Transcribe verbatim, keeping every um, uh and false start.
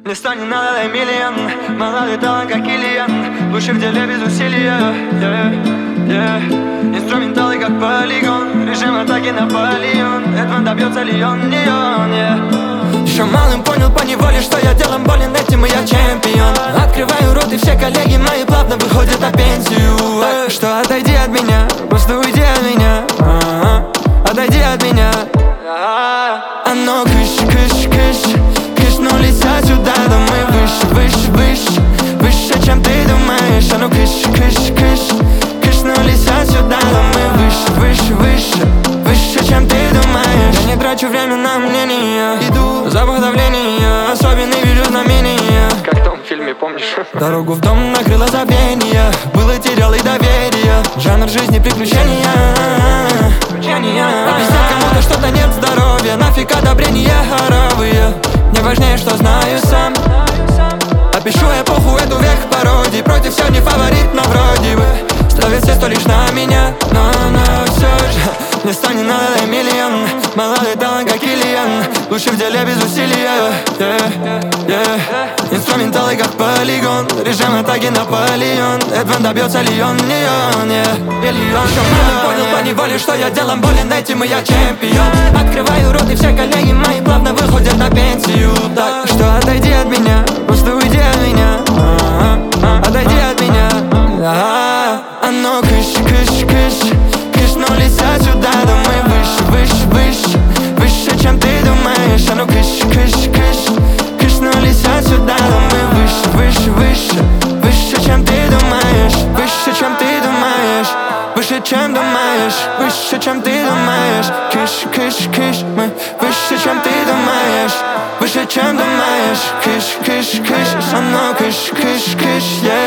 Мне ста не надо, дай миллион. Молодой талант, как Ильян. Лучше в деле без усилия, yeah, yeah. Инструменталы, как полигон. Режим атаки Наполеон. Эдван, добьется ли он, не он, yeah. Еще малым понял поневоле, что я делом болен этим, и я чемпион. Открываю рот, и все коллеги мои плавно выходят на пенсию. Так что отойди от меня, просто уйди от меня, а-а. Отойди от меня. Оно кыш, кыш, кыш. Кышнулись отсюда, да мы выше, выше, выше. Выше, чем ты думаешь. Оно кыш, кыш, кыш. Кышнулись отсюда, да мы выше, выше, выше. Выше, чем ты думаешь. Я не трачу время на мнение. Иду, запах давления. Особенный вижу знамения. Как в том фильме, помнишь? Дорогу в дом накрыло забвение. Было, терял и доверие. Жанр жизни приключения. Объяснять кому-то что-то нет здоровья. Нафиг одобрения хоровые. Мне важнее, что знаю сам. Опишу эпоху, эту век пародий. Против все не фаворит, но вроде бы ставят все, что лишь на меня. Но, но все же мне ста не надо, дай миллион. Молодой талант, как Ильян. Лучше в деле без усилия, yeah, yeah. Инструменталы, как полигон. Режим атаки Наполеон. Эдван, добьется ли он, не он, yeah. Миллион. Я понял поневоле, что я делом болен этим, и я чемпион. Открываю рот, и все коллеги мои плавно выходят на пенсию. Так что отойди от меня, просто уйди от меня, а-а-а. Отойди от меня, а-а-а. Оно кыш, кыш, кыш. Кышнулись отсюда, да мы выше, выше, выше. Выше, чем ты думаешь. Оно кыш, кыш, кыш. Кышнулись отсюда, да мы выше, выше, выше. Выше, чем ты думаешь. Выше, чем ты думаешь. Выше, чем думаешь. Выше, чем ты думаешь. Кыш, кыш, кыш. Мы выше, чем ты думаешь. Выше, чем думаешь. Кыш, кыш, кыш. Оно кыш, кыш, кыш, yeah.